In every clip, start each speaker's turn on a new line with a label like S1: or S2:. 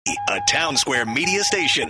S1: a Town Square media station.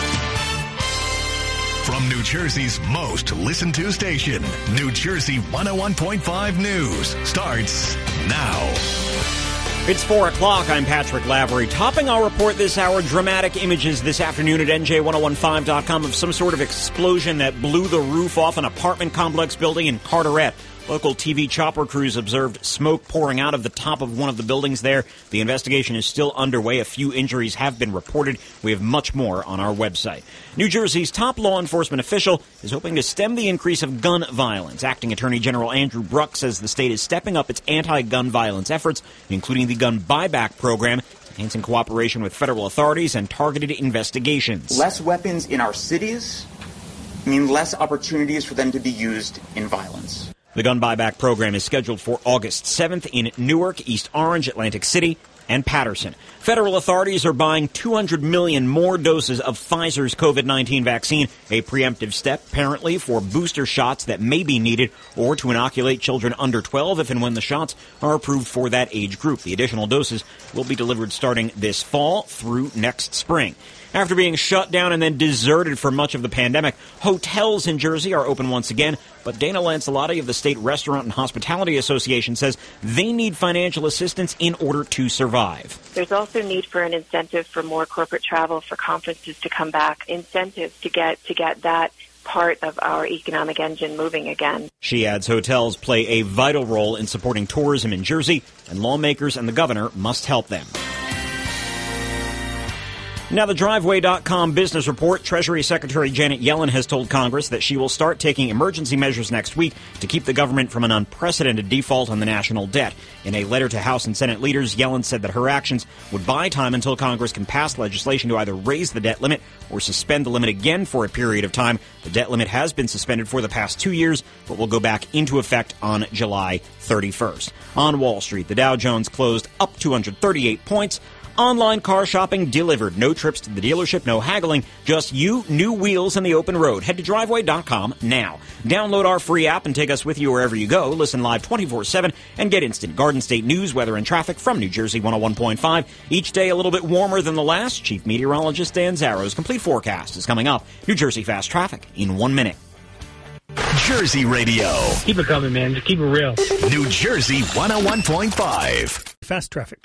S1: From New Jersey's most listened to station, New Jersey 101.5 News starts now.
S2: It's 4 o'clock. I'm Patrick Lavery. Topping our report this hour, dramatic images this afternoon at NJ1015.com of some sort of explosion that blew the roof off an apartment complex building in Carteret. Local TV chopper crews observed smoke pouring out of the top of one of the buildings there. The investigation is still underway. A few injuries have been reported. We have much more on our website. New Jersey's top law enforcement official is hoping to stem the increase of gun violence. Acting Attorney General Andrew Bruck says the state is stepping up its anti-gun violence efforts, including the gun buyback program, enhancing cooperation with federal authorities and targeted investigations.
S3: Less weapons in our cities mean less opportunities for them to be used in violence.
S2: The gun buyback program is scheduled for August 7th in Newark, East Orange, Atlantic City, and Patterson. Federal authorities are buying 200 million more doses of Pfizer's COVID-19 vaccine, a preemptive step apparently for booster shots that may be needed or to inoculate children under 12 if and when the shots are approved for that age group. The additional doses will be delivered starting this fall through next spring. After being shut down and then deserted for much of the pandemic, hotels in Jersey are open once again, but Dana Lancelotti of the State Restaurant and Hospitality Association says they need financial assistance in order to survive.
S4: There's also need for an incentive for more corporate travel, for conferences to come back, incentives to get that part of our economic engine moving again.
S2: She adds hotels play a vital role in supporting tourism in Jersey, and lawmakers and the governor must help them. Now, the Driveway.com business report, Treasury Secretary Janet Yellen has told Congress that she will start taking emergency measures next week to keep the government from an unprecedented default on the national debt. In a letter to House and Senate leaders, Yellen said that her actions would buy time until Congress can pass legislation to either raise the debt limit or suspend the limit again for a period of time. The debt limit has been suspended for the past 2 years, but will go back into effect on July 31st. On Wall Street, the Dow Jones closed up 238 points. Online car shopping delivered. No trips to the dealership, no haggling, just you, new wheels, and the open road. Head to Driveway.com now. Download our free app and take us with you wherever you go. Listen live 24/7 and get instant Garden State news, weather, and traffic from New Jersey 101.5. Each day a little bit warmer than the last. Chief Meteorologist Dan Zarrow's complete forecast is coming up. New Jersey Fast Traffic in 1 minute.
S1: Jersey Radio.
S5: Keep it coming, man. Just keep it real.
S1: New Jersey 101.5.
S6: Fast Traffic.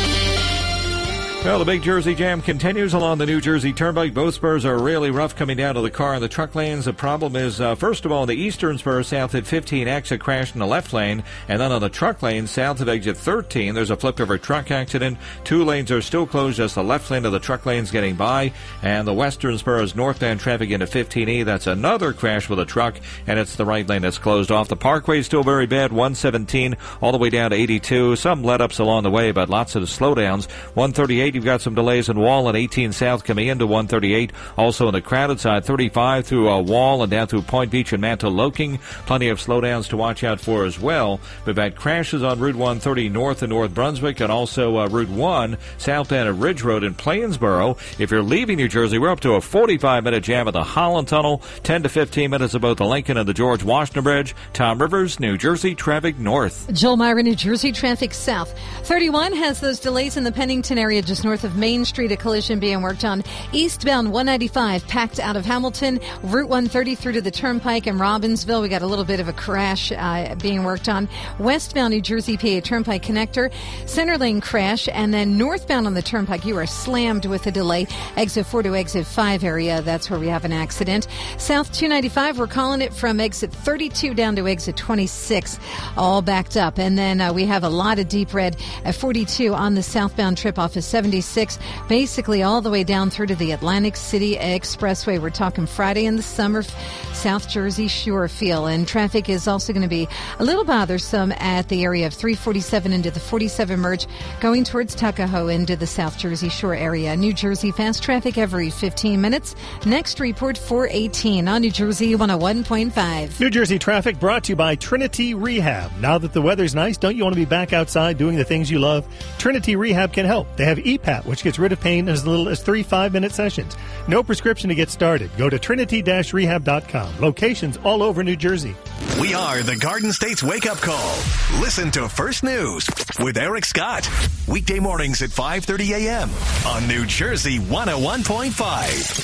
S7: Well, the big Jersey jam continues along the New Jersey Turnpike. Both spurs are really rough coming down to the car in the truck lanes. The problem is, first of all, the eastern spur south at 15, exit crashed in the left lane. And then on the truck lane south of exit 13, there's a flip-over truck accident. 2 lanes are still closed, just the left lane of the truck lane's getting by. And the western spur is northbound traffic into 15E. That's another crash with a truck, and it's the right lane that's closed off. The parkway is still very bad, 117 all the way down to 82. Some let-ups along the way, but lots of slowdowns. 138, you've got some delays in Wall and 18 South coming into 138. Also on the crowded side, 35 through Wall and down through Point Beach and Mantoloking. Plenty of slowdowns to watch out for as well. We've had crashes on Route 130 north in North Brunswick and also Route 1 southbound at Ridge Road in Plainsboro. If you're leaving New Jersey, we're up to a 45-minute jam at the Holland Tunnel, 10 to 15 minutes at both the Lincoln and the George Washington Bridge. Tom Rivers, New Jersey Traffic North.
S8: Joel Myra, New Jersey Traffic South. 31 has those delays in the Pennington area just north of Main Street, a collision being worked on. Eastbound 195 packed out of Hamilton, Route 130 through to the Turnpike in Robbinsville. We got a little bit of a crash being worked on. Westbound New Jersey PA Turnpike connector, center lane crash, and then northbound on the Turnpike, you are slammed with a delay. Exit 4 to exit 5 area, that's where we have an accident. South 295, we're calling it from exit 32 down to exit 26, all backed up. And then we have a lot of deep red at 42 on the southbound trip off of 76. Basically all the way down through to the Atlantic City Expressway. We're talking Friday in the summer, South Jersey Shore feel. And traffic is also going to be a little bothersome at the area of 347 into the 47 merge, going towards Tuckahoe into the South Jersey Shore area. New Jersey fast traffic every 15 minutes. Next report 418 on New Jersey 101.5.
S6: New Jersey traffic brought to you by Trinity Rehab. Now that the weather's nice, don't you want to be back outside doing the things you love? Trinity Rehab can help. They have CPAP, which gets rid of pain in as little as 3 5-minute sessions. No prescription to get started. Go to trinity-rehab.com. Locations all over New Jersey.
S1: We are the Garden State's wake-up call. Listen to First News with Eric Scott. Weekday mornings at 5:30 a.m. on New Jersey 101.5.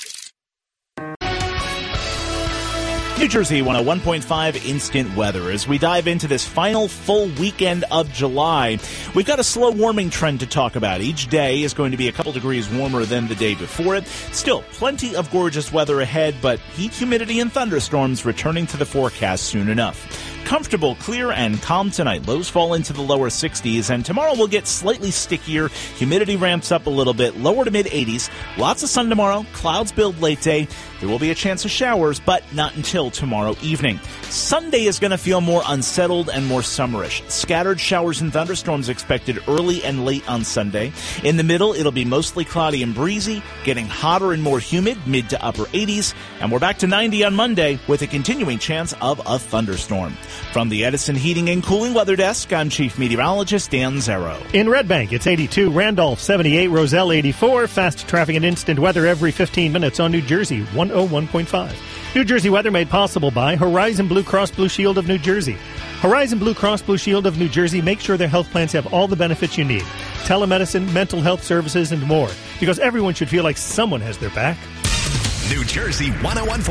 S9: New Jersey 101.5 instant weather. As we dive into this final full weekend of July, we've got a slow warming trend to talk about. Each day is going to be a couple degrees warmer than the day before it. Still, plenty of gorgeous weather ahead, but heat, humidity, and thunderstorms returning to the forecast soon enough. Comfortable, clear, and calm tonight. Lows fall into the lower 60s, and tomorrow will get slightly stickier. Humidity ramps up a little bit, lower to mid-80s. Lots of sun tomorrow. Clouds build late day. There will be a chance of showers, but not until tomorrow evening. Sunday is going to feel more unsettled and more summerish. Scattered showers and thunderstorms expected early and late on Sunday. In the middle, it'll be mostly cloudy and breezy, getting hotter and more humid, mid to upper 80s. And we're back to 90 on Monday with a continuing chance of a thunderstorm. From the Edison Heating and Cooling Weather Desk, I'm Chief Meteorologist Dan Zero.
S6: In Red Bank, it's 82, Randolph 78, Roselle 84. Fast traffic and instant weather every 15 minutes on New Jersey 101.5. New Jersey weather made possible by Horizon Blue Cross Blue Shield of New Jersey. Horizon Blue Cross Blue Shield of New Jersey makes sure their health plans have all the benefits you need. Telemedicine, mental health services, and more. Because everyone should feel like someone has their back.
S1: New Jersey 101.5.